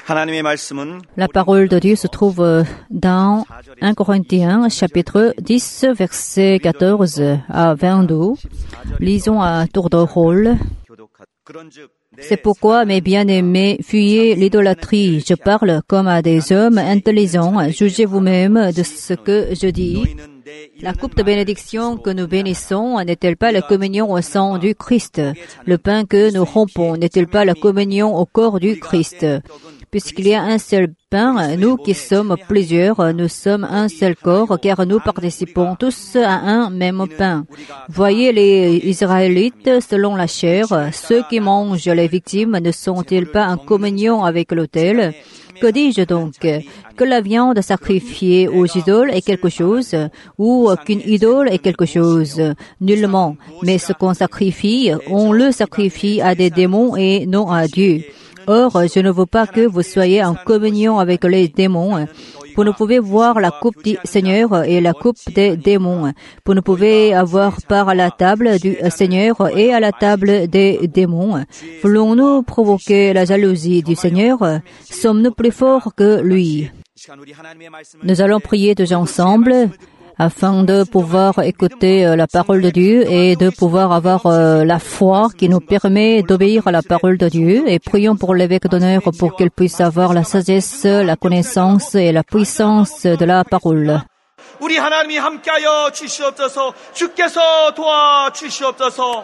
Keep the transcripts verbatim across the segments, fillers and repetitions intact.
La parole de Dieu se trouve dans un Corinthiens, chapitre dix, versets quatorze à vingt-deux. Lisons à tour de rôle. C'est pourquoi, mes bien-aimés, fuyez l'idolâtrie. Je parle comme à des hommes intelligents. Jugez vous-même de ce que je dis. La coupe de bénédiction que nous bénissons n'est-elle pas la communion au sang du Christ? Le pain que nous rompons n'est-il pas la communion au corps du Christ? Puisqu'il y a un seul pain, nous qui sommes plusieurs, nous sommes un seul corps, car nous participons tous à un même pain. Voyez les Israélites selon la chair, ceux qui mangent les victimes ne sont-ils pas en communion avec l'autel? Que dis-je donc? Que la viande sacrifiée aux idoles est quelque chose, ou qu'une idole est quelque chose? Nullement. Mais ce qu'on sacrifie, on le sacrifie à des démons et non à Dieu. Or, je ne veux pas que vous soyez en communion avec les démons. Vous ne pouvez voir la coupe du Seigneur et la coupe des démons. Vous ne pouvez avoir part à la table du Seigneur et à la table des démons. Voulons-nous provoquer la jalousie du Seigneur? Sommes-nous plus forts que lui? Nous allons prier tous ensemble afin de pouvoir écouter la parole de Dieu et de pouvoir avoir la foi qui nous permet d'obéir à la parole de Dieu. Et prions pour l'évêque d'honneur pour qu'il puisse avoir la sagesse, la connaissance et la puissance de la parole. 우리 하나님이 함께하여 주시옵소서. 주께서 도와 주시옵소서.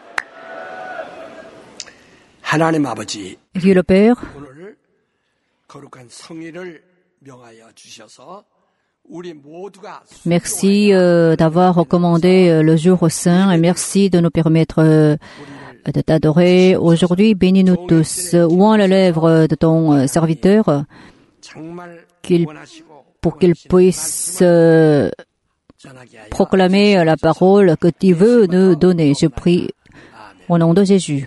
하나님 아버지, Dieu le Père, 오늘 거룩한 성의를 명하여 주셔서 merci euh, d'avoir recommandé euh, le jour saint et merci de nous permettre euh, de t'adorer. Aujourd'hui, bénis-nous tous. Ouvre les lèvres de ton euh, serviteur qu'il, pour qu'il puisse euh, proclamer la parole que tu veux nous donner. Je prie au nom de Jésus.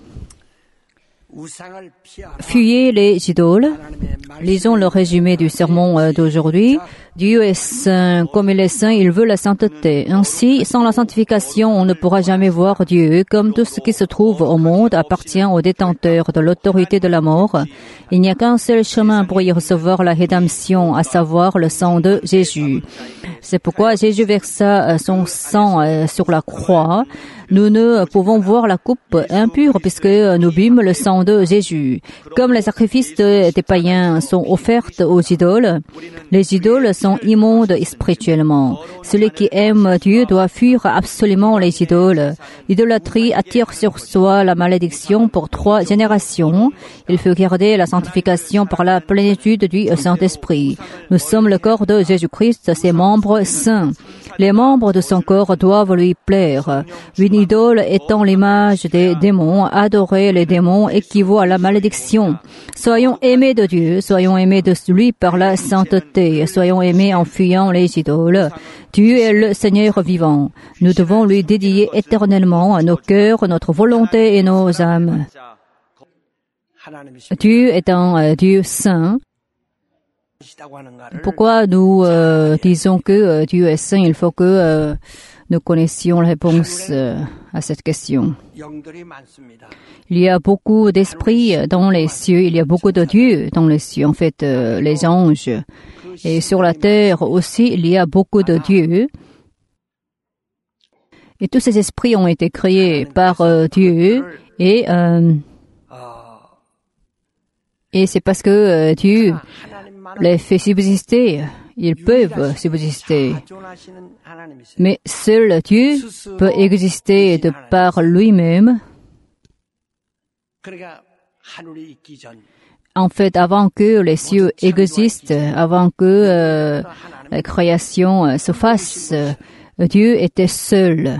Fuyez les idoles. Lisons le résumé du sermon d'aujourd'hui. Dieu est saint. Comme il est saint, il veut la sainteté. Ainsi, sans la sanctification, on ne pourra jamais voir Dieu. Comme tout ce qui se trouve au monde appartient au détenteur de l'autorité de la mort, il n'y a qu'un seul chemin pour y recevoir la rédemption, à savoir le sang de Jésus. C'est pourquoi Jésus versa son sang sur la croix. Nous ne pouvons voir la coupe impure puisque nous bûmes le sang de Jésus. Comme les sacrifices des païens sont offerts aux idoles, les idoles sont immondes spirituellement. Celui qui aime Dieu doit fuir absolument les idoles. L'idolâtrie attire sur soi la malédiction pour trois générations. Il faut garder la sanctification par la plénitude du Saint-Esprit. Nous sommes le corps de Jésus-Christ, ses membres saints. Les membres de son corps doivent lui plaire. Une idole étant l'image des démons, adorer les démons équivaut à la malédiction. Soyons aimés de Dieu, soyons aimés de lui par la sainteté, soyons aimés en fuyant les idoles. Dieu est le Seigneur vivant. Nous devons lui dédier éternellement nos cœurs, notre volonté et nos âmes. Dieu est un Dieu saint. Pourquoi nous euh, disons que euh, Dieu est saint? Il faut que euh, nous connaissions la réponse euh, à cette question. Il y a beaucoup d'esprits dans les cieux, il y a beaucoup de dieux dans les cieux, en fait, euh, les anges. Et sur la terre aussi, il y a beaucoup de dieux. Et tous ces esprits ont été créés par euh, Dieu. Et, euh, et c'est parce que euh, Dieu les fait subsister. Ils peuvent subsister. Mais seul Dieu peut exister de par lui-même. En fait, avant que les cieux existent, avant que euh, la création se fasse, Dieu était seul.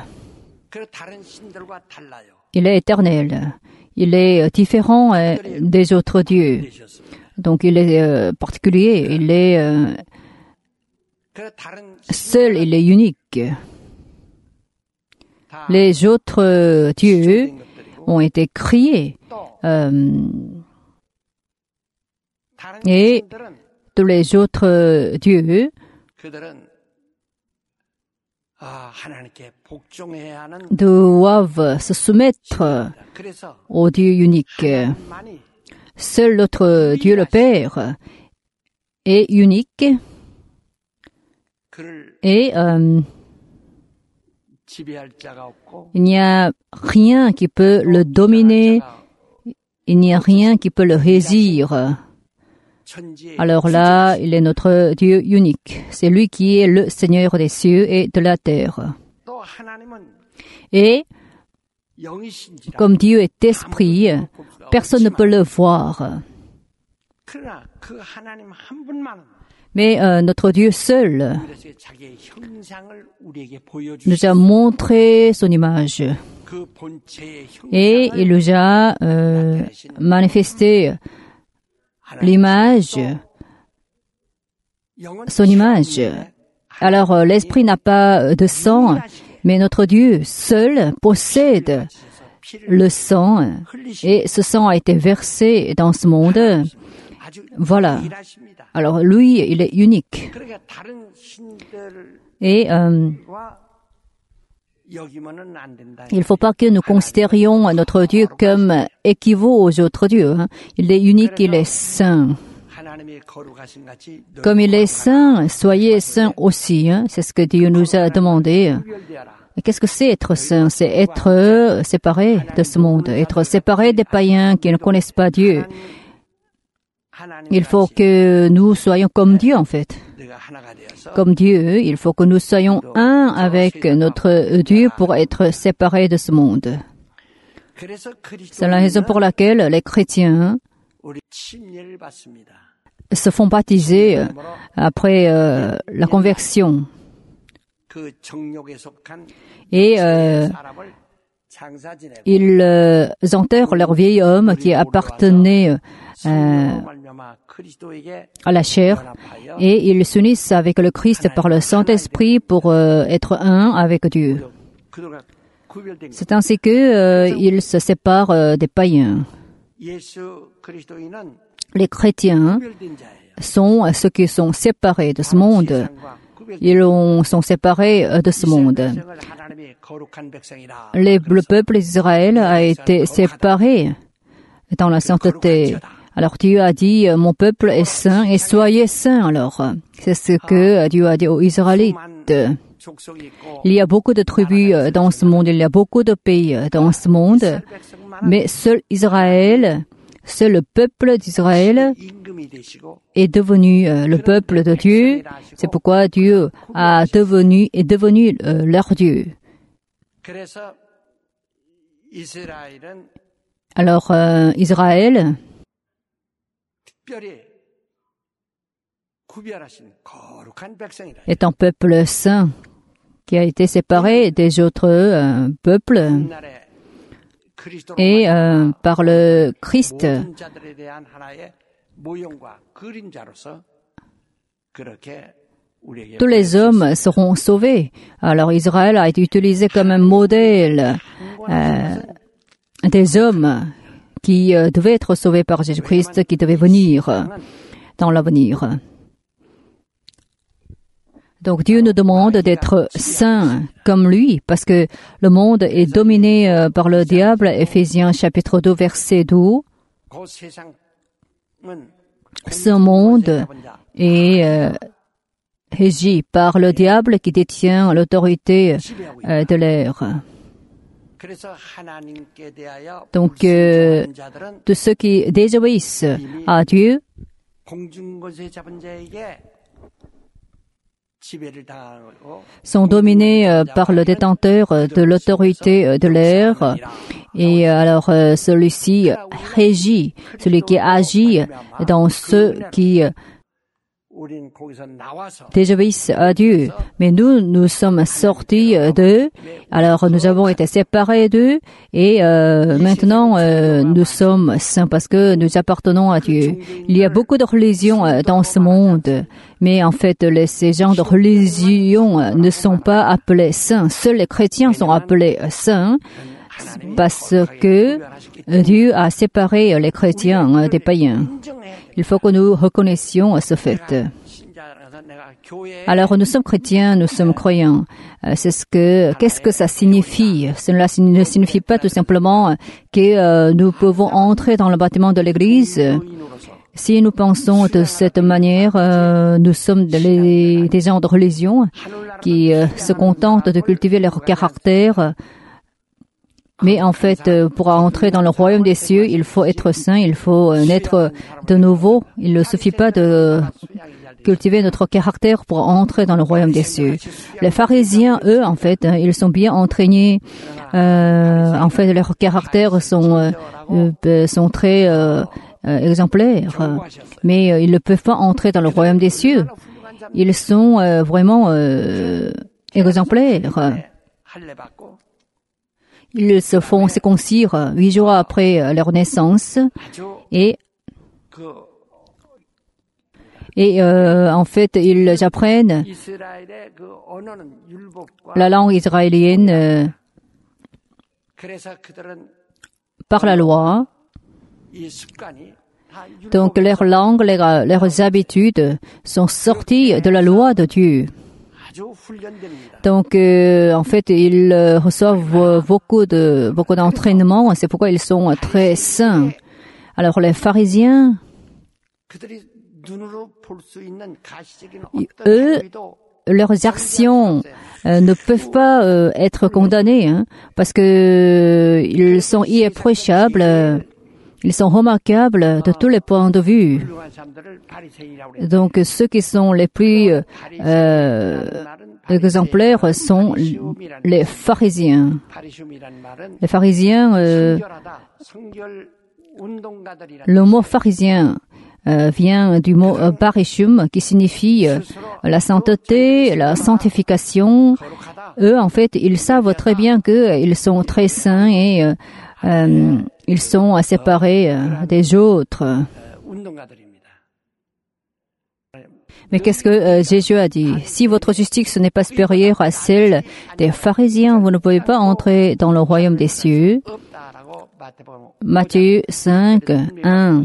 Il est éternel. Il est différent euh, des autres dieux. Donc il est euh, particulier, il est euh, seul, il est unique. Les autres euh, dieux ont été créés. Euh, et tous les autres euh, dieux doivent se soumettre au Dieu unique. seul notre Dieu le Père est unique et euh, il n'y a rien qui peut le dominer, il n'y a rien qui peut le régir. Alors là, il est notre Dieu unique. C'est lui qui est le Seigneur des cieux et de la terre. Et comme Dieu est esprit, personne ne peut le voir. Mais euh, notre Dieu seul nous a montré son image et il nous a euh, manifesté l'image, son image. Alors euh, l'esprit n'a pas de sang, mais notre Dieu seul possède le sang et ce sang a été versé dans ce monde. Voilà. Alors lui, il est unique. Et euh, il ne faut pas que nous considérions notre Dieu comme équivaut aux autres dieux. Hein. Il est unique, il est saint. Comme il est saint, soyez saints aussi. Hein. C'est ce que Dieu nous a demandé. Et qu'est-ce que c'est être saint? C'est être séparé de ce monde, être séparé des païens qui ne connaissent pas Dieu. Il faut que nous soyons comme Dieu, en fait. Comme Dieu, il faut que nous soyons un avec notre Dieu pour être séparés de ce monde. C'est la raison pour laquelle les chrétiens se font baptiser après euh, la conversion. Et euh, ils euh, enterrent leur vieil homme qui appartenait euh, à la chair et ils s'unissent avec le Christ par le Saint-Esprit pour euh, être un avec Dieu. C'est ainsi que euh, ils se séparent euh, des païens. Les chrétiens sont ceux qui sont séparés de ce monde. Ils sont séparés de ce monde. Les, le peuple d'Israël a été séparé dans la sainteté. Alors Dieu a dit, mon peuple est saint et soyez saints alors. C'est ce que Dieu a dit aux Israélites. Il y a beaucoup de tribus dans ce monde, il y a beaucoup de pays dans ce monde, mais seul Israël, seul le peuple d'Israël est devenu euh, le peuple de Dieu. C'est pourquoi Dieu a devenu, est devenu euh, leur Dieu. Alors euh, Israël est un peuple saint qui a été séparé des autres euh, peuples. Et euh, par le Christ, tous les hommes seront sauvés. Alors Israël a été utilisé comme un modèle euh, des hommes qui euh, devaient être sauvés par Jésus-Christ, qui devaient venir dans l'avenir. Donc Dieu nous demande d'être saints comme lui, parce que le monde est dominé euh, par le diable. Éphésiens chapitre deux, verset douze. Ce monde est euh, régi par le diable qui détient l'autorité euh, de l'air. Donc, euh, de ceux qui désobéissent à Dieu, sont dominés euh, par le détenteur euh, de l'autorité euh, de l'air. Et alors, euh, celui-ci régit, celui qui agit dans ceux qui euh, désobéissent à Dieu. Mais nous, nous sommes sortis d'eux, alors nous avons été séparés d'eux, et euh, maintenant euh, nous sommes saints parce que nous appartenons à Dieu. Il y a beaucoup de religions euh, dans ce monde, mais en fait, les, ces gens de religion euh, ne sont pas appelés saints. Seuls les chrétiens sont appelés euh, saints, parce que Dieu a séparé les chrétiens des païens. Il faut que nous reconnaissions ce fait. Alors nous sommes chrétiens, nous sommes croyants. Euh, c'est ce que, qu'est-ce que ça signifie? Cela ne signifie pas tout simplement que euh, nous pouvons entrer dans le bâtiment de l'Église. Si nous pensons de cette manière, euh, nous sommes des, des gens de religion qui euh, se contentent de cultiver leur caractère. Mais en fait, euh, pour entrer dans le royaume des cieux, il faut être saint, il faut euh, naître de nouveau. Il ne suffit pas de cultiver notre caractère pour entrer dans le royaume des cieux. Les pharisiens, eux, en fait, hein, ils sont bien entraînés. Euh, en fait, leurs caractères sont, euh, sont très euh, euh, exemplaires. Mais euh, ils ne peuvent pas entrer dans le royaume des cieux. Ils sont euh, vraiment euh, exemplaires. Ils se font circoncire huit jours après leur naissance et et euh, en fait ils apprennent la langue israélienne euh, par la loi. Donc leur langue, leurs, leurs habitudes sont sorties de la loi de Dieu. Donc, euh, en fait, ils euh, reçoivent beaucoup de beaucoup d'entraînement. C'est pourquoi ils sont très saints. Alors, les pharisiens, eux, leurs actions euh, ne peuvent pas euh, être condamnées, hein, parce que ils sont irréprochables. Euh, Ils sont remarquables de tous les points de vue. Donc, ceux qui sont les plus euh, exemplaires sont les pharisiens. Les pharisiens, euh, le mot pharisien euh, vient du mot euh, parishum, qui signifie euh, la sainteté, la sanctification. Eux, en fait, ils savent très bien qu'ils sont très saints et euh, euh, ils sont séparés euh, des autres. Mais qu'est-ce que euh, Jésus a dit? Si votre justice n'est pas supérieure à celle des pharisiens, vous ne pouvez pas entrer dans le royaume des cieux. Matthieu cinq, un.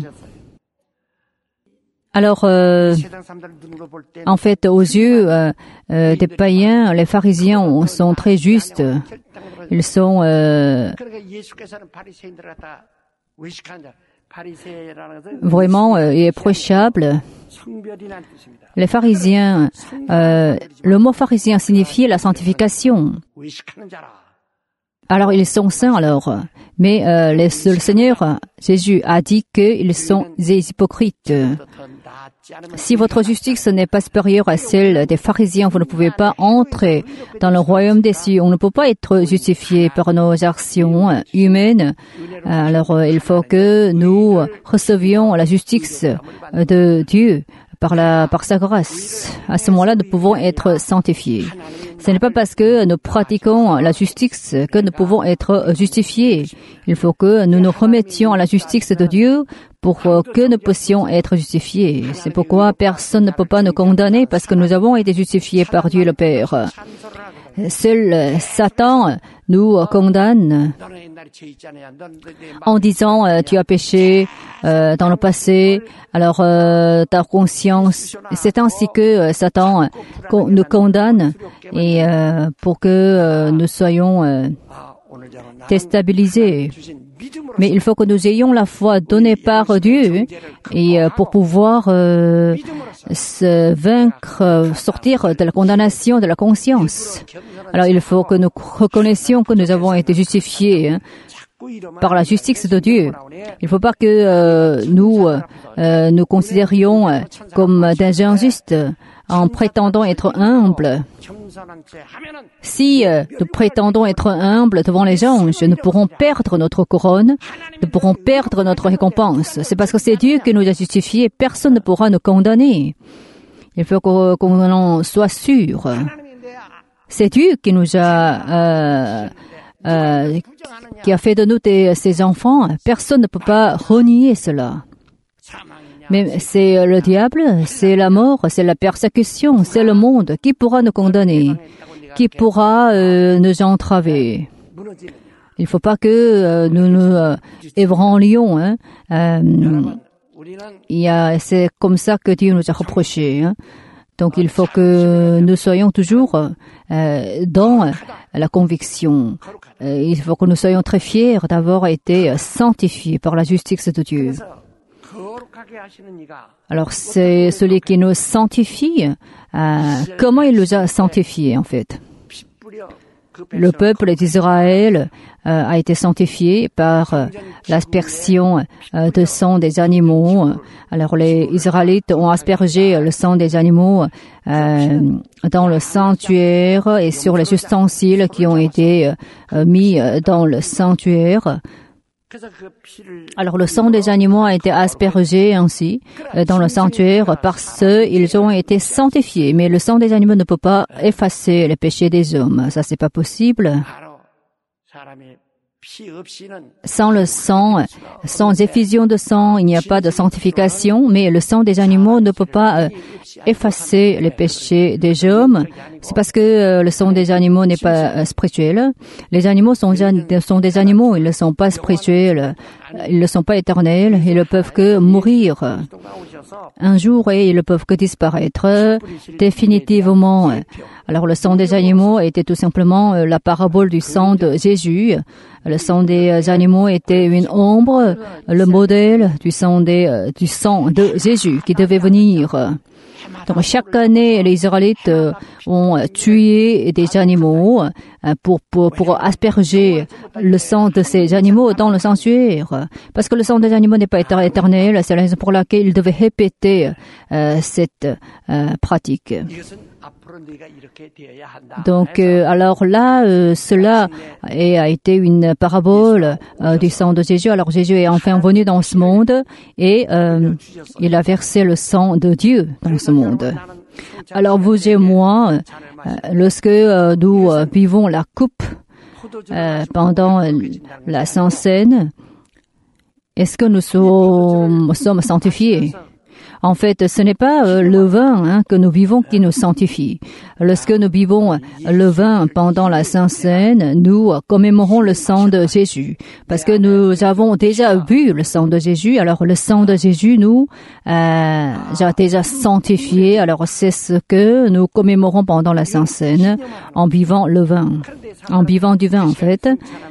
Alors, euh, en fait, aux yeux euh, euh, des païens, les pharisiens sont très justes. Ils sont euh, vraiment euh, irréprochables. Les pharisiens, euh, le mot pharisien signifie la sanctification. Alors, ils sont saints alors. Mais euh, le, le Seigneur Jésus a dit qu'ils sont des hypocrites. Si votre justice n'est pas supérieure à celle des pharisiens, vous ne pouvez pas entrer dans le royaume des cieux. On ne peut pas être justifié par nos actions humaines. Alors, il faut que nous recevions la justice de Dieu par la, par sa grâce. À ce moment-là, nous pouvons être sanctifiés. Ce n'est pas parce que nous pratiquons la justice que nous pouvons être justifiés. Il faut que nous nous remettions à la justice de Dieu pour que nous puissions être justifiés. C'est pourquoi personne ne peut pas nous condamner parce que nous avons été justifiés par Dieu le Père. Seul Satan nous condamne en disant euh, tu as péché euh, dans le passé, alors euh, ta conscience, c'est ainsi que euh, Satan euh, nous condamne et euh, pour que euh, nous soyons euh, déstabilisés. Mais il faut que nous ayons la foi donnée par Dieu et euh, pour pouvoir euh, se vaincre, sortir de la condamnation de la conscience. Alors il faut que nous reconnaissions que nous avons été justifiés hein, par la justice de Dieu. Il ne faut pas que euh, nous euh, nous considérions euh, comme des injustes en prétendant être humbles. Si euh, nous prétendons être humbles devant les anges, nous pourrons perdre notre couronne, nous pourrons perdre notre récompense. C'est parce que c'est Dieu qui nous a justifiés, personne ne pourra nous condamner. Il faut qu'on, qu'on en soit sûr. C'est Dieu qui nous a, euh, euh, qui a fait de nous des, ses enfants. Personne ne peut pas renier cela. Mais c'est le diable, c'est la mort, c'est la persécution, c'est le monde. Qui pourra nous condamner? Qui pourra euh, nous entraver? Il ne faut pas que euh, nous nous euh, ébranlions. Hein. Euh, il y a, c'est comme ça que Dieu nous a reproché. Hein. Donc il faut que nous soyons toujours euh, dans la conviction. Euh, il faut que nous soyons très fiers d'avoir été sanctifiés par la justice de Dieu. Alors c'est celui qui nous sanctifie. Euh, comment il nous a sanctifiés en fait? Le peuple d'Israël euh, a été sanctifié par euh, l'aspersion euh, de sang des animaux. Alors les Israélites ont aspergé le sang des animaux euh, dans le sanctuaire et sur les ustensiles qui ont été euh, mis dans le sanctuaire. Alors le sang des animaux a été aspergé ainsi euh, dans le sanctuaire parce qu'ils ont été sanctifiés. Mais le sang des animaux ne peut pas effacer les péchés des hommes. Ça, c'est pas possible. Sans le sang, sans effusion de sang, il n'y a pas de sanctification, mais le sang des animaux ne peut pas euh, effacer les péchés des hommes. C'est parce que euh, le sang des animaux n'est pas euh, spirituel. Les animaux sont, sont des animaux, ils ne sont pas spirituels, ils ne sont pas éternels, ils ne peuvent que mourir un jour et ils ne peuvent que disparaître définitivement. Alors le sang des animaux était tout simplement euh, la parabole du sang de Jésus. Le sang des animaux était une ombre, le modèle du sang, des, euh, du sang de Jésus qui devait venir. Donc chaque année, les Israélites ont tué des animaux pour, pour, pour asperger le sang de ces animaux dans le sanctuaire. Parce que le sang des animaux n'est pas éternel, c'est la raison pour laquelle ils devaient répéter euh, cette euh, pratique. Donc, euh, alors là, euh, cela est, a été une parabole euh, du sang de Jésus. Alors Jésus est enfin venu dans ce monde et euh, il a versé le sang de Dieu dans ce monde. Alors vous et moi, euh, lorsque euh, nous euh, vivons la coupe euh, pendant la Sainte Seine, est-ce que nous sommes, sommes sanctifiés? En fait, ce n'est pas euh, le vin hein, que nous vivons qui nous sanctifie. Lorsque nous vivons le vin pendant la Sainte Seine, nous commémorons le sang de Jésus. Parce que nous avons déjà bu le sang de Jésus, alors le sang de Jésus nous euh, a déjà sanctifié. Alors c'est ce que nous commémorons pendant la Sainte Seine en buvant le vin, en buvant du vin en fait.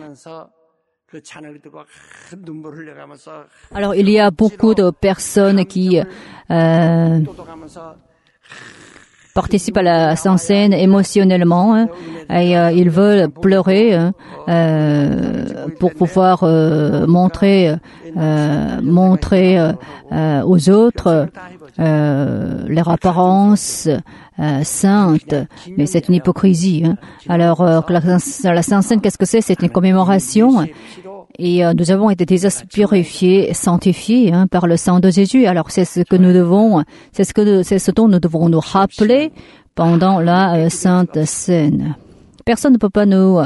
Alors, il y a beaucoup de personnes qui euh, participent à la Sainte Seine émotionnellement hein, et euh, ils veulent pleurer hein, euh, pour pouvoir euh, montrer, euh, montrer euh, aux autres euh, leur apparence Euh, sainte, mais c'est une hypocrisie. Hein. Alors, euh, la, la Sainte Seine, qu'est-ce que c'est? C'est une commémoration. Et euh, nous avons été déjà purifiés, sanctifiés hein, par le sang de Jésus. Alors, c'est ce que nous devons, c'est ce que, c'est ce dont nous devons nous rappeler pendant la euh, Sainte Seine. Personne ne peut pas nous,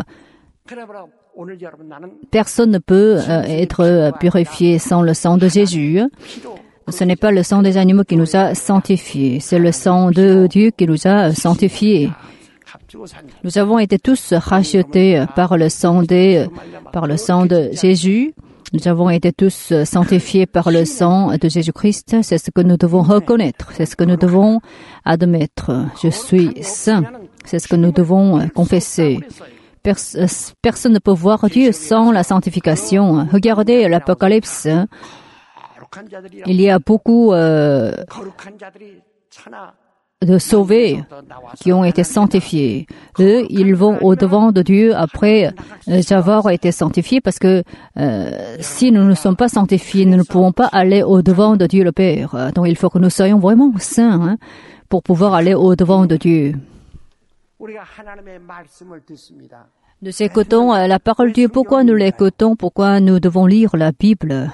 personne ne peut euh, être purifié sans le sang de Jésus. Ce n'est pas le sang des animaux qui nous a sanctifiés, c'est le sang de Dieu qui nous a sanctifiés. Nous avons été tous rachetés par le sang des, par le sang de Jésus. Nous avons été tous sanctifiés par le sang de Jésus-Christ. C'est ce que nous devons reconnaître, c'est ce que nous devons admettre. Je suis saint. C'est ce que nous devons confesser. Personne ne peut voir Dieu sans la sanctification. Regardez l'Apocalypse. Il y a beaucoup euh, de sauvés qui ont été sanctifiés. Eux, ils vont au-devant de Dieu après euh, avoir été sanctifiés parce que euh, si nous ne sommes pas sanctifiés, nous ne pouvons pas aller au-devant de Dieu le Père. Donc il faut que nous soyons vraiment saints hein, pour pouvoir aller au-devant de Dieu. Nous écoutons euh, la parole de Dieu. Pourquoi nous l'écoutons? Pourquoi nous devons lire la Bible?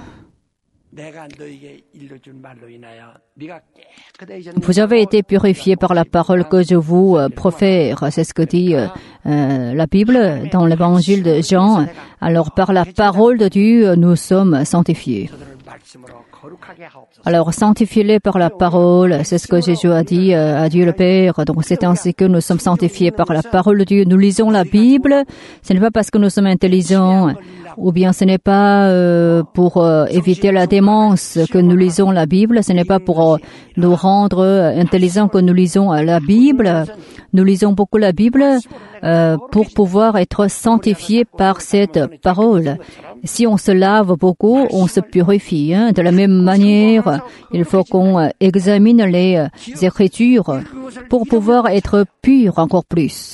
Vous avez été purifiés par la parole que je vous euh, profère. C'est ce que dit euh, euh, la Bible dans l'évangile de Jean. Alors par la parole de Dieu, nous sommes sanctifiés. Alors, sanctifiez-les par la parole. C'est ce que Jésus a dit à Dieu le Père. Donc, c'est ainsi que nous sommes sanctifiés par la parole de Dieu. Nous lisons la Bible. Ce n'est pas parce que nous sommes intelligents, ou bien ce n'est pas euh, pour euh, éviter la démence que nous lisons la Bible. Ce n'est pas pour euh, nous rendre intelligents que nous lisons la Bible. Nous lisons beaucoup la Bible euh, pour pouvoir être sanctifiés par cette parole. Si on se lave beaucoup, on se purifie. Hein. De la même manière, il faut qu'on examine les Écritures pour pouvoir être pur encore plus.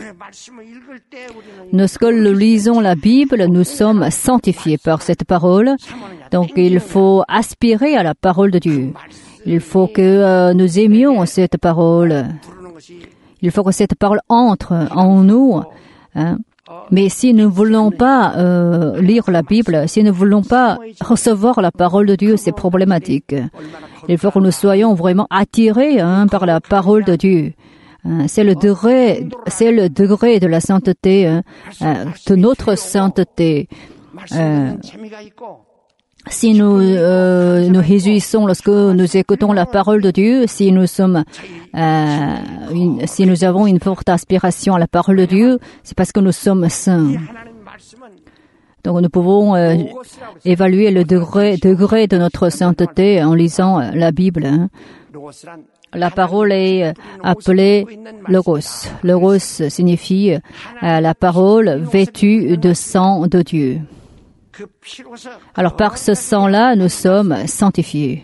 Lorsque nous lisons la Bible, nous sommes sanctifiés par cette parole. Donc, il faut aspirer à la parole de Dieu. Il faut que euh, nous aimions cette parole. Il faut que cette parole entre en nous. Hein. Mais si nous ne voulons pas euh, lire la Bible, si nous ne voulons pas recevoir la parole de Dieu, c'est problématique. Il faut que nous soyons vraiment attirés hein, par la parole de Dieu. Hein, c'est le degré, c'est le degré de la sainteté, hein, euh, de notre sainteté. Euh, Si nous euh, nous réjouissons lorsque nous écoutons la parole de Dieu, si nous sommes, euh, une, si nous avons une forte aspiration à la parole de Dieu, c'est parce que nous sommes saints. Donc nous pouvons euh, évaluer le degré, degré de notre sainteté en lisant la Bible. Hein. La parole est appelée Logos. Logos signifie euh, la parole vêtue de sang de Dieu. Alors par ce sang-là, nous sommes sanctifiés.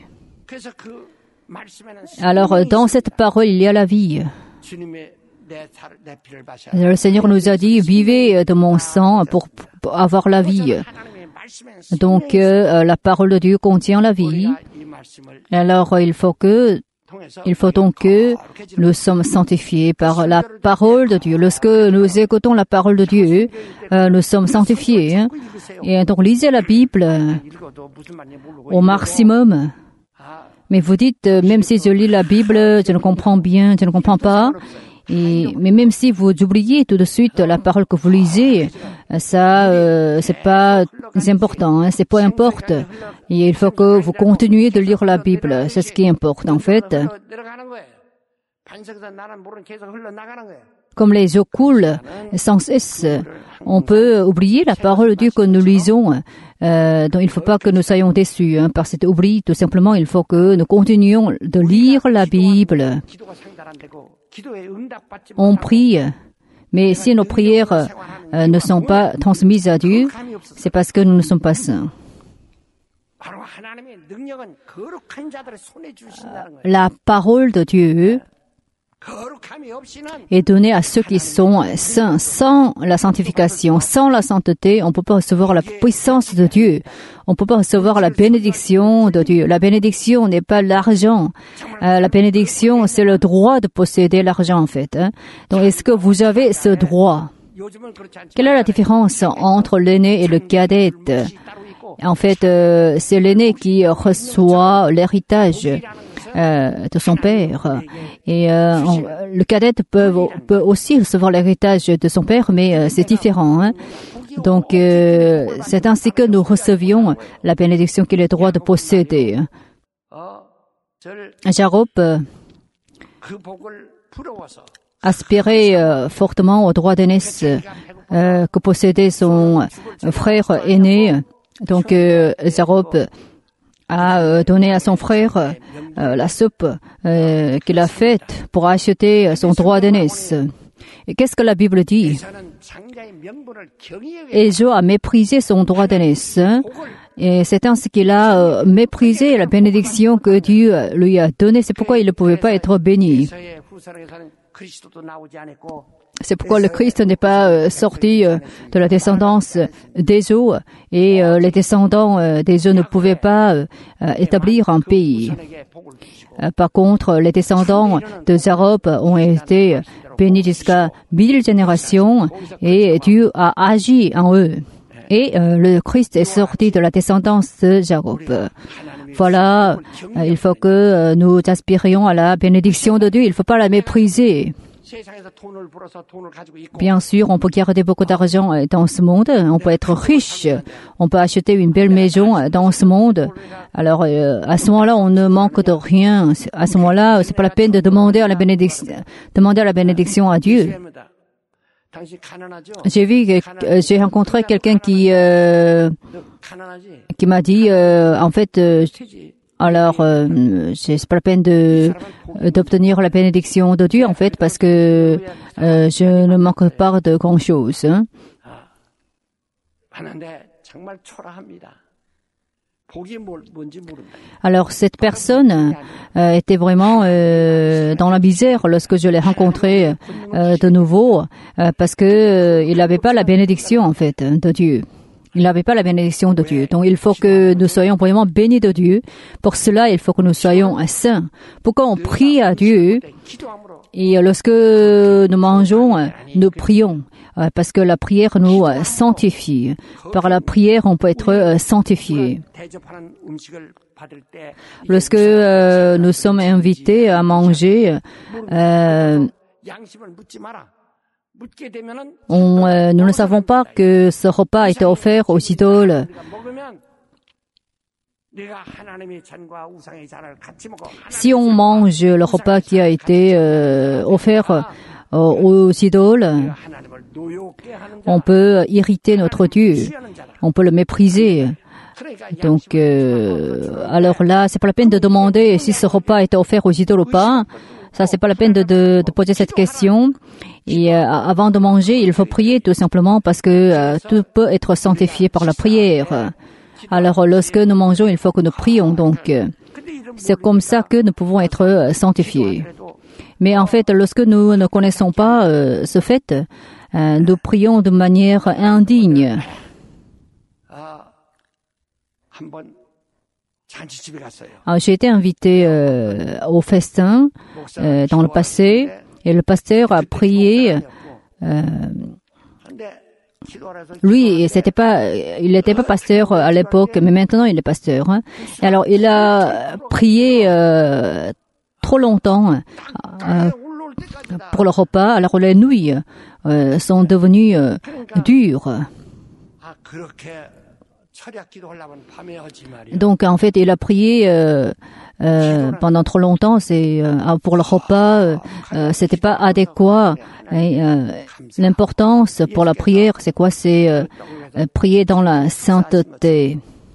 Alors dans cette parole, il y a la vie. Le Seigneur nous a dit, vivez de mon sang pour, pour avoir la vie. Donc euh, la parole de Dieu contient la vie. Alors il faut que Il faut donc que nous sommes sanctifiés par la parole de Dieu. Lorsque nous écoutons la parole de Dieu, euh, nous sommes sanctifiés. Hein. Et donc, lisez la Bible au maximum. Mais vous dites, euh, même si je lis la Bible, je ne comprends bien, je ne comprends pas. Et, mais même si vous oubliez tout de suite la parole que vous lisez, ça, euh, c'est pas important, hein, c'est peu importe. Et il faut que vous continuiez de lire la Bible, c'est ce qui importe en fait. Comme les eaux coulent sans cesse, on peut oublier la parole de Dieu que nous lisons. Euh, donc il ne faut pas que nous soyons déçus hein, par cet oubli. Tout simplement, il faut que nous continuions de lire la Bible. On prie, mais si nos prières euh, ne sont pas transmises à Dieu, c'est parce que nous ne sommes pas saints. La parole de Dieu est donnée à ceux qui sont saints. Sans la sanctification, sans la sainteté, on ne peut pas recevoir la puissance de Dieu. On ne peut pas recevoir la bénédiction de Dieu. La bénédiction n'est pas l'argent. Euh, la bénédiction, c'est le droit de posséder l'argent, en fait. Hein. Donc, est-ce que vous avez ce droit? Quelle est la différence entre l'aîné et le cadet? En fait, euh, c'est l'aîné qui reçoit l'héritage euh, de son père. Et euh, on, le cadet peut, peut aussi recevoir l'héritage de son père, mais euh, c'est différent. Hein. Donc, euh, c'est ainsi que nous recevions la bénédiction qu'il est droit de posséder. Jacob euh, aspirait euh, fortement au droit d'aînesse euh, que possédait son frère aîné. Donc, euh, Jacob a euh, donné à son frère euh, la soupe euh, qu'il a faite pour acheter son droit d'aînesse. Et qu'est-ce que la Bible dit? Ésaü a méprisé son droit d'aînesse. Et c'est ainsi qu'il a euh, méprisé la bénédiction que Dieu lui a donnée. C'est pourquoi il ne pouvait pas être béni. C'est pourquoi le Christ n'est pas euh, sorti euh, de la descendance d'Ésaü et euh, les descendants euh, d'Ésaü ne pouvaient pas euh, établir un pays. Euh, par contre, les descendants de Jacob ont été bénis jusqu'à mille générations et Dieu a agi en eux. Et euh, le Christ est sorti de la descendance de Jacob. Voilà, euh, il faut que euh, nous aspirions à la bénédiction de Dieu. Il ne faut pas la mépriser. Bien sûr, on peut garder beaucoup d'argent dans ce monde, on peut être riche, on peut acheter une belle maison dans ce monde. Alors, euh, à ce moment-là, on ne manque de rien. À ce moment-là, c'est pas la peine de demander à la bénédiction, demander à la bénédiction à Dieu. J'ai vu, que, j'ai rencontré quelqu'un qui euh, qui m'a dit, euh, en fait, euh, alors euh, c'est pas la peine de d'obtenir la bénédiction de Dieu en fait parce que euh, je ne manque pas de grand chose. Hein. Alors cette personne euh, était vraiment euh, dans la misère lorsque je l'ai rencontré euh, de nouveau euh, parce que euh, il n'avait pas la bénédiction en fait de Dieu. Il n'avait pas la bénédiction de Dieu. Donc il faut que nous soyons vraiment bénis de Dieu. Pour cela, il faut que nous soyons saints. Pourquoi on prie à Dieu et lorsque nous mangeons, nous prions parce que la prière nous sanctifie. Par la prière, on peut être sanctifié. Lorsque euh, nous sommes invités à manger, euh, on, euh, nous ne savons pas que ce repas a été offert aux idoles. Si on mange le repas qui a été euh, offert euh, aux idoles, on peut irriter notre Dieu, on peut le mépriser. Donc, euh, alors là, c'est pas la peine de demander si ce repas a été offert aux idoles ou pas. Ça, c'est pas la peine de, de, de poser cette question. Et euh, avant de manger, il faut prier tout simplement parce que euh, tout peut être sanctifié par la prière. Alors, lorsque nous mangeons, il faut que nous prions. Donc, euh, c'est comme ça que nous pouvons être euh, sanctifiés. Mais en fait, lorsque nous ne connaissons pas euh, ce fait, euh, nous prions de manière indigne. Alors, j'ai été invité euh, au festin euh, dans le passé et le pasteur a prié. Euh, lui, c'était pas, il n'était pas pasteur à l'époque, mais maintenant il est pasteur. Hein. Et alors, il a prié euh, trop longtemps euh, pour le repas. Alors, les nouilles euh, sont devenues euh, dures. Donc en fait, il a prié euh, euh, pendant trop longtemps. C'est euh, pour le repas, euh, euh, c'était pas adéquat. Et, euh, l'importance pour la prière, c'est quoi? C'est euh, prier dans la sainteté.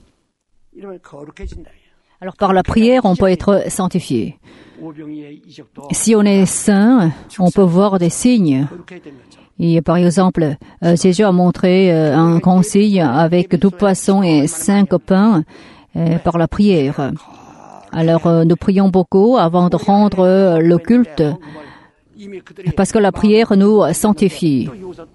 Alors par la prière, on peut être sanctifié. Si on est saint, on peut voir des signes. Et par exemple, euh, Jésus a montré euh, un grand signe avec deux poissons et cinq pains euh, par la prière. Alors, euh, nous prions beaucoup avant de rendre euh, le culte parce que la prière nous sanctifie.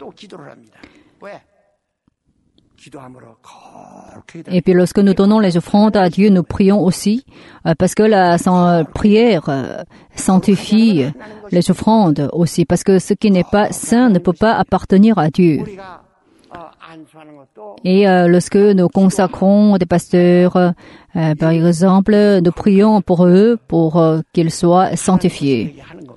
Et puis lorsque nous donnons les offrandes à Dieu, nous prions aussi euh, parce que la sans, prière euh, sanctifie les offrandes aussi, parce que ce qui n'est pas saint ne peut pas appartenir à Dieu. Et euh, lorsque nous consacrons des pasteurs, euh, par exemple, nous prions pour eux pour euh, qu'ils soient sanctifiés.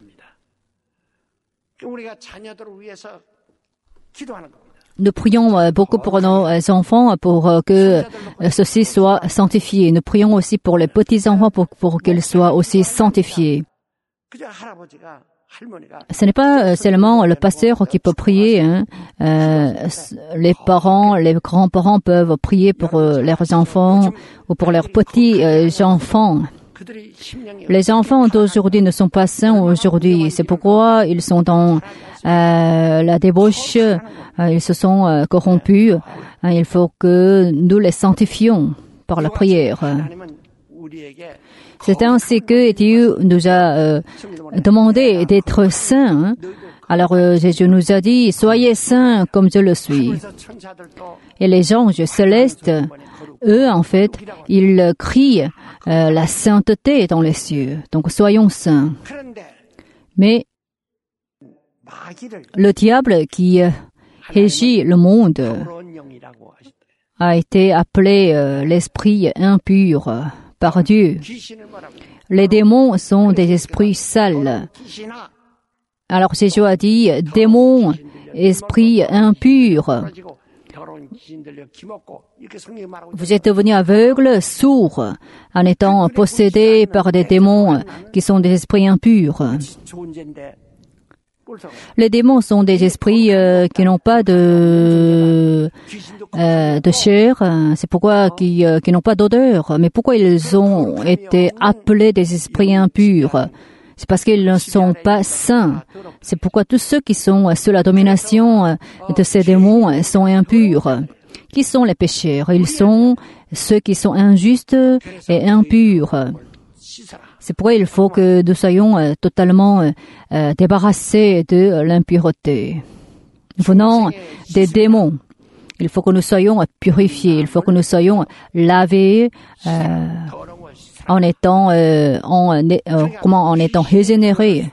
Nous prions beaucoup pour nos enfants pour que ceux-ci soient sanctifiés. Nous prions aussi pour les petits-enfants pour, pour qu'ils soient aussi sanctifiés. Ce n'est pas seulement le pasteur qui peut prier. Hein. Euh, les parents, les grands-parents peuvent prier pour leurs enfants ou pour leurs petits-enfants. Les enfants d'aujourd'hui ne sont pas saints aujourd'hui. C'est pourquoi ils sont dans euh, la débauche. Ils se sont euh, corrompus. Il faut que nous les sanctifions par la prière. C'est ainsi que Dieu nous a euh, demandé d'être saints. Alors euh, Jésus nous a dit, soyez saints comme je le suis. Et les anges célestes, eux, en fait, ils crient euh, la sainteté dans les cieux. Donc, soyons saints. Mais le diable qui euh, régit le monde a été appelé euh, l'esprit impur euh, par Dieu. Les démons sont des esprits sales. Alors Jésus a dit, démon, esprit impur. Vous êtes devenus aveugles, sourds, en étant possédés par des démons qui sont des esprits impurs. Les démons sont des esprits euh, qui n'ont pas de euh, de chair, c'est pourquoi qui, euh, qui n'ont pas d'odeur. Mais pourquoi ils ont été appelés des esprits impurs? C'est parce qu'ils ne sont pas saints. C'est pourquoi tous ceux qui sont sous la domination de ces démons sont impurs. Qui sont les pécheurs? Ils sont ceux qui sont injustes et impurs. C'est pourquoi il faut que nous soyons euh, totalement euh, débarrassés de l'impureté. Venant des démons, il faut que nous soyons purifiés, il faut que nous soyons lavés euh, en étant euh, en, euh, comment en étant régénérés.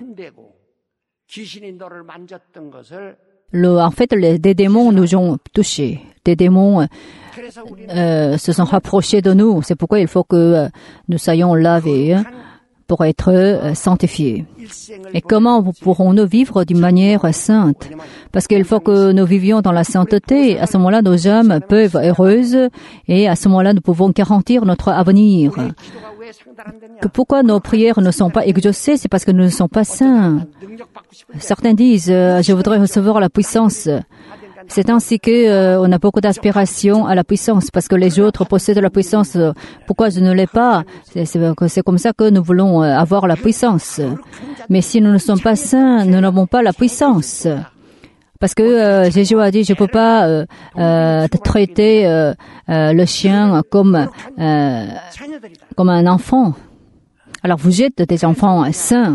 Le, en fait, les, des démons nous ont touchés. Des démons euh, se sont rapprochés de nous. C'est pourquoi il faut que euh, nous soyons lavés pour être euh, sanctifiés. Et comment pourrons-nous vivre d'une manière sainte? Parce qu'il faut que nous vivions dans la sainteté. À ce moment-là, nos âmes peuvent être heureuses et à ce moment-là, nous pouvons garantir notre avenir. Que pourquoi nos prières ne sont pas exaucées? C'est parce que nous ne sommes pas saints. Certains disent euh, « je voudrais recevoir la puissance ». C'est ainsi que euh, on a beaucoup d'aspiration à la puissance, parce que les autres possèdent la puissance. Pourquoi je ne l'ai pas? C'est, c'est, c'est comme ça que nous voulons avoir la puissance. Mais si nous ne sommes pas saints, nous n'avons pas la puissance. Parce que euh, Jésus a dit, je ne peux pas euh, euh, traiter euh, euh, le chien comme euh, comme un enfant. Alors vous êtes des enfants saints.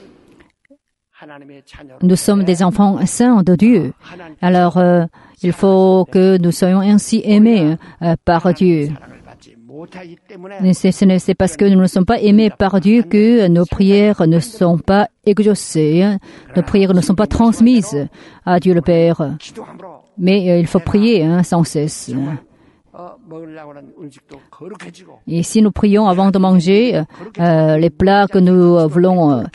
Nous sommes des enfants saints de Dieu. Alors, euh, il faut que nous soyons ainsi aimés euh, par Dieu. C'est, c'est parce que nous ne sommes pas aimés par Dieu que nos prières ne sont pas exaucées. Nos prières ne sont pas transmises à Dieu le Père. Mais euh, il faut prier hein, sans cesse. Et si nous prions avant de manger, euh, les plats que nous voulons euh,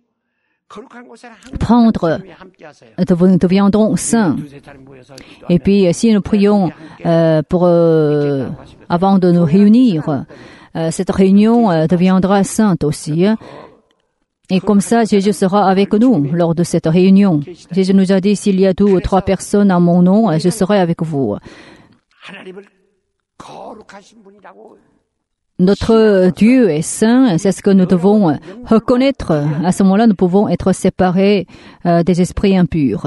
prendre deviendront saints. Et puis, si nous prions euh, pour euh, avant de nous réunir, euh, cette réunion euh, deviendra sainte aussi. Hein. Et comme ça, Jésus sera avec nous lors de cette réunion. Jésus nous a dit, s'il y a deux ou trois personnes en mon nom, je serai avec vous. Notre Dieu est saint, c'est ce que nous devons reconnaître. À ce moment-là, nous pouvons être séparés euh, des esprits impurs.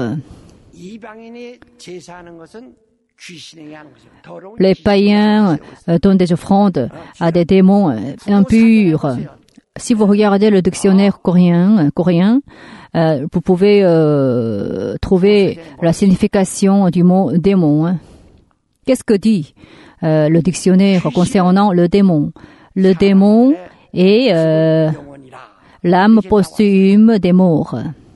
Les païens euh, donnent des offrandes à des démons euh, impurs. Si vous regardez le dictionnaire coréen, coréen euh, vous pouvez euh, trouver la signification du mot démon. Qu'est-ce que dit Euh, le dictionnaire concernant le démon? Le démon est euh, l'âme posthume des morts.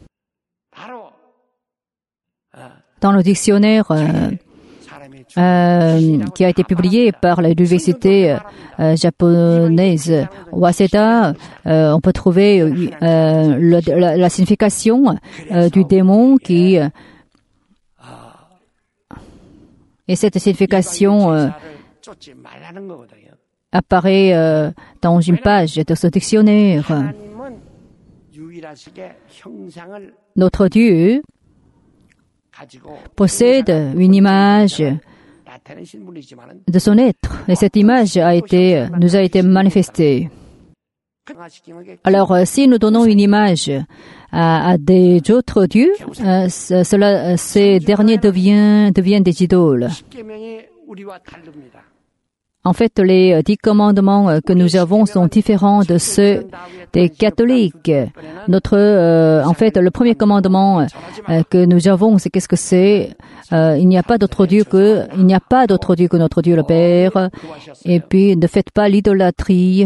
Dans le dictionnaire euh, euh, qui a été publié par l'université euh, japonaise Waseda, euh, on peut trouver euh, le, la, la signification euh, du démon qui euh, et cette signification euh, apparaît euh, dans une page de ce dictionnaire. Notre Dieu possède une image de son être, et cette image a été, nous a été manifestée. Alors, si nous donnons une image à, à des autres dieux, euh, cela, ces derniers deviennent, deviennent des idoles. En fait, les dix commandements que nous avons sont différents de ceux des catholiques. Notre, euh, en fait, le premier commandement euh, que nous avons, c'est qu'est-ce que c'est? Euh, il n'y a pas d'autre Dieu que, il n'y a pas d'autre Dieu que notre Dieu le Père. Et puis, ne faites pas l'idolâtrie.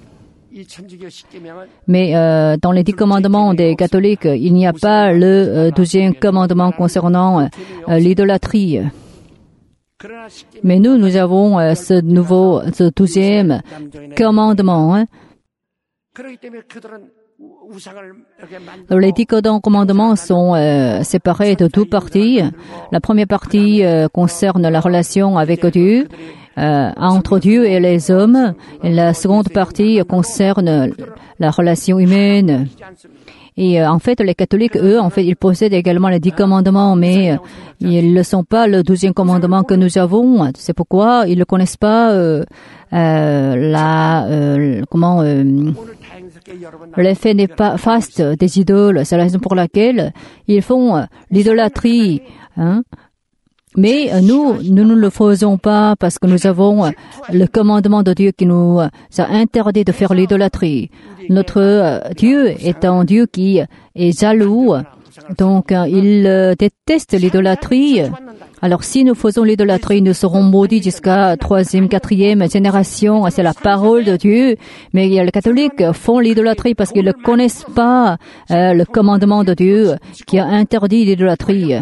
Mais euh, dans les dix commandements des catholiques, il n'y a pas le euh, douzième commandement concernant euh, l'idolâtrie. Mais nous, nous avons euh, ce nouveau, ce douzième commandement. Hein. Les dix commandements sont euh, séparés de deux parties. La première partie euh, concerne la relation avec Dieu, euh, entre Dieu et les hommes. Et la seconde partie concerne la relation humaine. Et euh, en fait, les catholiques, eux, en fait, ils possèdent également les dix commandements, mais euh, ils ne sont pas le douzième commandement que nous avons. C'est pourquoi ils ne connaissent pas euh, euh, la euh, comment euh, l'effet néfaste des idoles. C'est la raison pour laquelle ils font euh, l'idolâtrie. Hein. Mais nous, nous ne le faisons pas parce que nous avons le commandement de Dieu qui nous a interdit de faire l'idolâtrie. Notre Dieu est un Dieu qui est jaloux, donc il déteste l'idolâtrie. Alors si nous faisons l'idolâtrie, nous serons maudits jusqu'à troisième, quatrième génération. C'est la parole de Dieu. Mais les catholiques font l'idolâtrie parce qu'ils ne connaissent pas euh, le commandement de Dieu qui a interdit l'idolâtrie.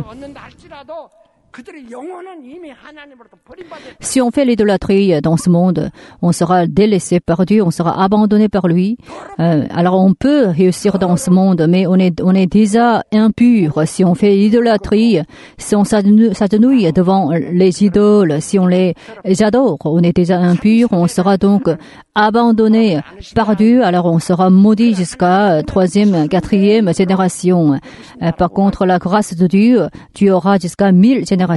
Si on fait l'idolâtrie dans ce monde, on sera délaissé par Dieu, on sera abandonné par lui. Euh, alors on peut réussir dans ce monde, mais on est, on est déjà impur. Si on fait l'idolâtrie, si on s'agenouille devant les idoles, si on les adore, on est déjà impur, on sera donc abandonné par Dieu, alors on sera maudit jusqu'à troisième, quatrième génération. Euh, par contre, la grâce de Dieu, Dieu aura jusqu'à mille générations.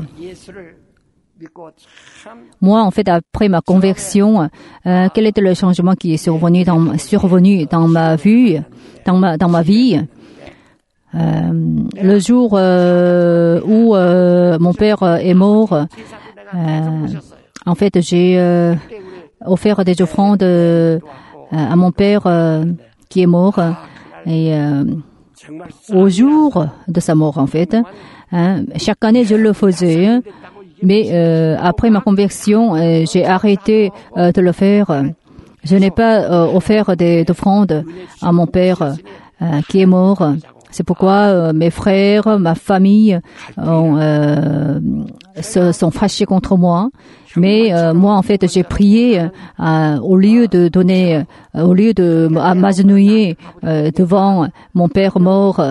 Moi, en fait, après ma conversion, euh, quel était le changement qui est survenu dans, survenu dans ma vie, dans ma, dans ma vie? Euh, le jour euh, où euh, mon père est mort, euh, en fait, j'ai euh, offert des offrandes euh, à mon père euh, qui est mort. Et euh, au jour de sa mort, en fait, hein, chaque année, je le faisais. Mais euh, après ma conversion, euh, j'ai arrêté euh, de le faire. Je n'ai pas euh, offert des offrandes à mon père euh, qui est mort. C'est pourquoi euh, mes frères, ma famille ont, euh, se sont fâchés contre moi. Mais euh, moi, en fait, j'ai prié euh, au lieu de donner, euh, au lieu de m'agenouiller euh, devant mon père mort.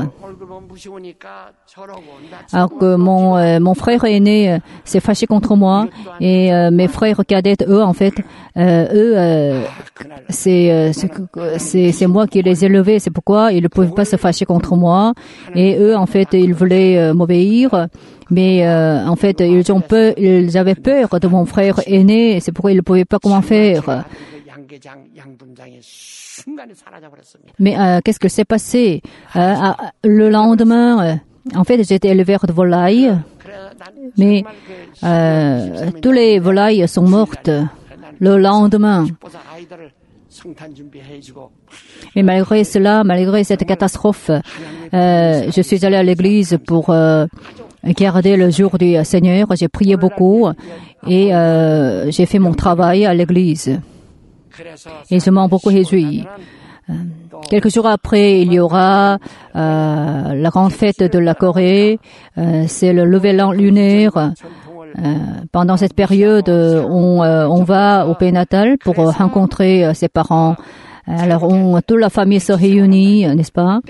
Alors que mon euh, mon frère aîné euh, s'est fâché contre moi et euh, mes frères cadets, eux, en fait, euh, eux, euh, c'est euh, c'est c'est moi qui les ai élevés. C'est pourquoi ils ne pouvaient pas se fâcher contre moi. Et eux, en fait, ils voulaient euh, m'obéir. Mais euh, en fait, ils ont peur, ils avaient peur de mon frère aîné. C'est pourquoi ils ne pouvaient pas comment faire. Mais euh, qu'est-ce que s'est passé euh, le lendemain? Euh, en fait, j'étais éleveur de volailles, mais euh, tous les volailles sont mortes le lendemain. Mais malgré cela, malgré cette catastrophe, euh, je suis allée à l'église pour euh, garder le jour du Seigneur. J'ai prié beaucoup et euh, j'ai fait mon travail à l'église. Et je m'en beaucoup réjoui. Euh, quelques jours après, il y aura euh, la grande fête de la Corée. Euh, c'est le lever lunaire. Euh, pendant cette période, on, euh, on va au pays natal pour euh, rencontrer euh, ses parents. Alors, on, toute la famille se réunit, n'est-ce pas?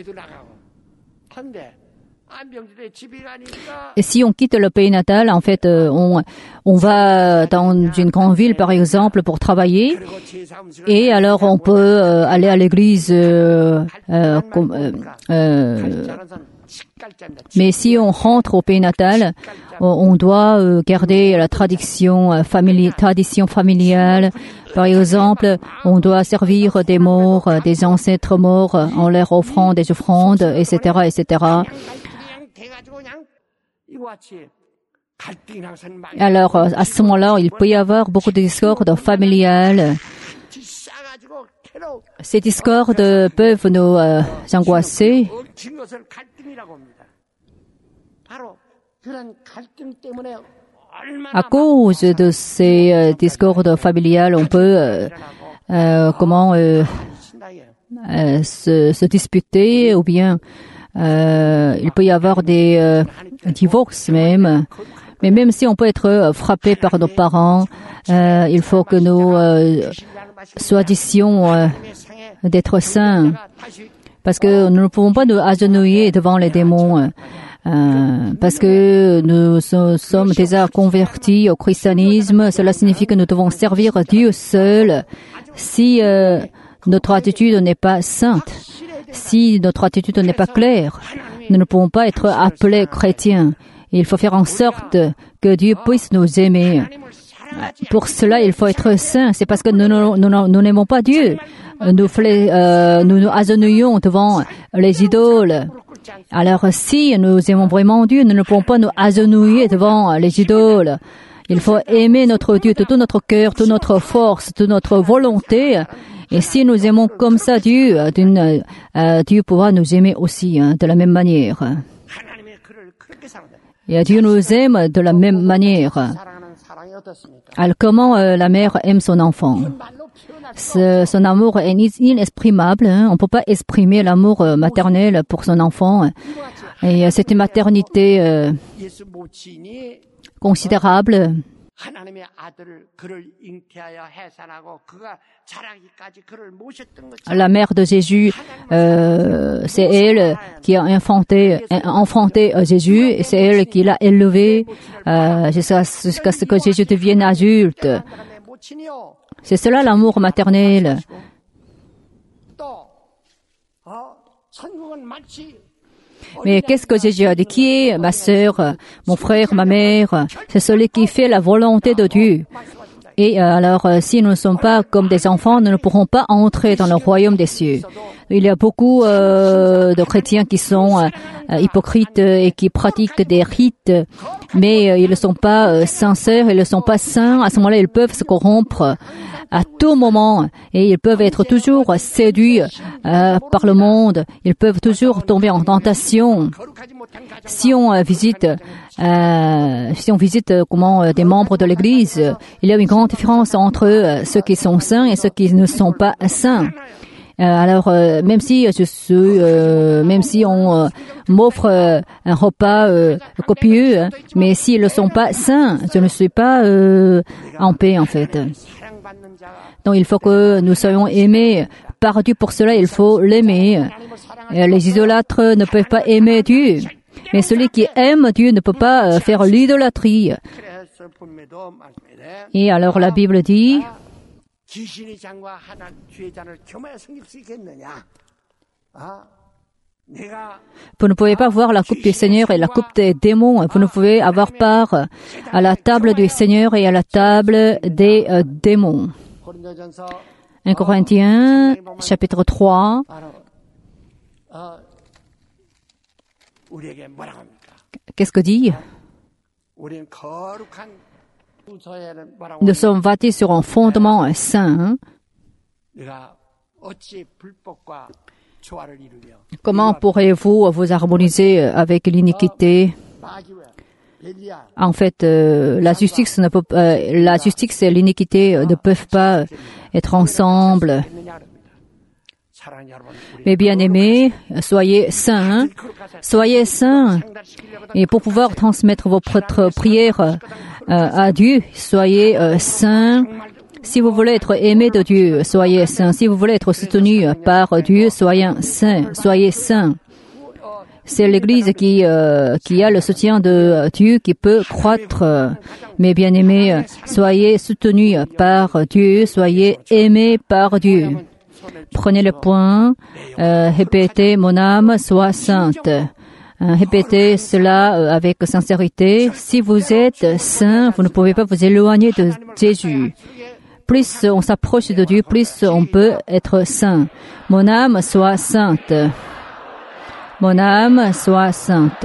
Et si on quitte le pays natal, en fait, euh, on, on va dans une grande ville, par exemple, pour travailler. Et alors, on peut euh, aller à l'église. Euh, euh, euh, euh, mais si on rentre au pays natal, on doit euh, garder la tradition, euh, famili- tradition familiale. Par exemple, on doit servir des morts, des ancêtres morts, en leur offrant des offrandes, et cetera, et cetera. Alors, à ce moment-là, il peut y avoir beaucoup de discordes familiales. Ces discordes peuvent nous euh, angoisser. À cause de ces euh, discordes familiales, on peut euh, euh, comment euh, euh, se, se disputer ou bien euh, il peut y avoir des euh, divorces même. Mais même si on peut être frappé par nos parents, euh, il faut que nous euh, choisissions euh, d'être saints. Parce que nous ne pouvons pas nous agenouiller devant les démons. Euh, parce que nous sommes déjà convertis au christianisme. Cela signifie que nous devons servir Dieu seul. Si euh, notre attitude n'est pas sainte, si notre attitude n'est pas claire, nous ne pouvons pas être appelés chrétiens. Il faut faire en sorte que Dieu puisse nous aimer. Pour cela, il faut être saint. C'est parce que nous, nous, nous, nous n'aimons pas Dieu. Nous, euh, nous nous agenouillons devant les idoles. Alors, si nous aimons vraiment Dieu, nous ne pouvons pas nous agenouiller devant les idoles. Il faut aimer notre Dieu de tout notre cœur, toute notre force, toute notre volonté. Et si nous aimons comme ça Dieu, euh, Dieu pourra nous aimer aussi hein, de la même manière. Et Dieu nous aime de la même manière. Alors, comment euh, la mère aime son enfant? Ce, son amour est inexprimable. Hein. On ne peut pas exprimer l'amour euh, maternel pour son enfant. Et euh, c'est une maternité euh, considérable. La mère de Jésus, euh, c'est elle qui a enfanté, enfanté Jésus, et c'est elle qui l'a élevé euh, jusqu'à ce que Jésus devienne adulte. C'est cela l'amour maternel. Mais qu'est-ce que Jésus a dit? Qui est ma sœur, mon frère, ma mère? C'est celui qui fait la volonté de Dieu. Et euh, alors, euh, si nous ne sommes pas comme des enfants, nous ne pourrons pas entrer dans le royaume des cieux. Il y a beaucoup euh, de chrétiens qui sont euh, hypocrites et qui pratiquent des rites, mais euh, ils ne sont pas euh, sincères, ils ne sont pas saints. À ce moment-là, ils peuvent se corrompre à tout moment et ils peuvent être toujours séduits euh, par le monde. Ils peuvent toujours tomber en tentation. Si on euh, visite, euh, si on visite euh, comment euh, des membres de l'Église, il y a une grande différence entre euh, ceux qui sont saints et ceux qui ne sont pas saints. Euh, alors, euh, même si je suis, euh, même si on euh, m'offre euh, un repas euh, copieux, hein, mais s'ils ne sont pas saints, je ne suis pas euh, en paix en fait. Donc, il faut que nous soyons aimés par Dieu. Pour cela, il faut l'aimer. Les idolâtres ne peuvent pas aimer Dieu. Mais celui qui aime Dieu ne peut pas faire l'idolâtrie. Et alors la Bible dit, vous ne pouvez pas voir la coupe du Seigneur et la coupe des démons. Vous ne pouvez avoir part à la table du Seigneur et à la table des euh, démons. un Corinthiens, chapitre trois. Qu'est-ce que dit? Nous sommes bâtis sur un fondement saint. Comment pourrez-vous vous harmoniser avec l'iniquité? En fait, euh, la justice ne peut, euh, la justice et l'iniquité ne peuvent pas être ensemble. Mes bien-aimés, soyez saints, soyez saints. Et pour pouvoir transmettre vos prières euh, à Dieu, soyez euh, saints. Si vous voulez être aimé de Dieu, soyez saints. Si vous voulez être soutenu par Dieu, soyez saints. Soyez saints. C'est l'Église qui euh, qui a le soutien de Dieu qui peut croître. Mes bien-aimés, soyez soutenus par Dieu, soyez aimés par Dieu. Prenez le point, euh, répétez, mon âme soit sainte. Euh, répétez cela euh, avec sincérité. Si vous êtes saint, vous ne pouvez pas vous éloigner de Jésus. Plus on s'approche de Dieu, plus on peut être saint. Mon âme soit sainte. Mon âme soit sainte.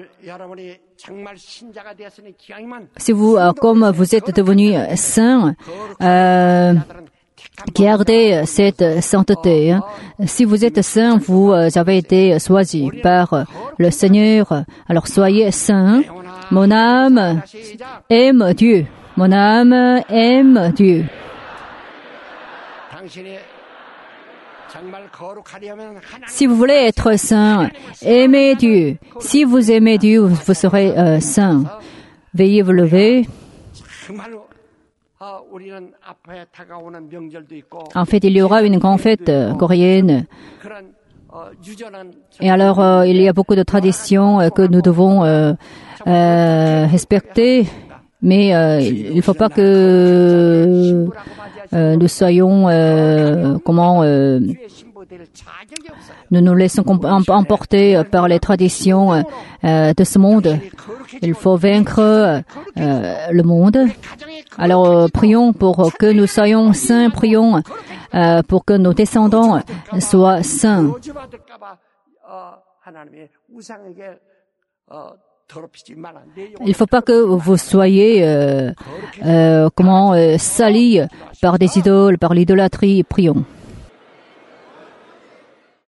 Si vous, euh, comme vous êtes devenu saint, euh, gardez cette sainteté. Hein. Si vous êtes saint, vous avez été choisi par le Seigneur. Alors soyez saints. Mon âme aime Dieu. Mon âme aime Dieu. Si vous voulez être saint, aimez Dieu. Si vous aimez Dieu, vous serez euh, saint. Veuillez vous lever. 아, 우리는 앞에 다가오는 명절도 있고 En fait, il y aura une grande fête euh, coréenne. 그런 어, 유전한 Et alors, euh, il y a beaucoup de traditions euh, que nous devons euh, euh, respecter, mais euh, il ne faut pas que euh, nous soyons, euh, comment, euh, 주의 신부될 자격이 없어요. nous nous laissons com- em- emporter par les traditions euh, de ce monde. Il faut vaincre euh, le monde. 가정의 Alors, euh, prions pour que nous soyons saints, prions euh, pour que nos descendants soient saints. 저주받을까봐 어, 하나님의 우상에게 어, 더럽히지 말라. 내 Il ne faut pas que vous soyez euh, euh, comment euh, salis par des idoles, par l'idolâtrie. Prions.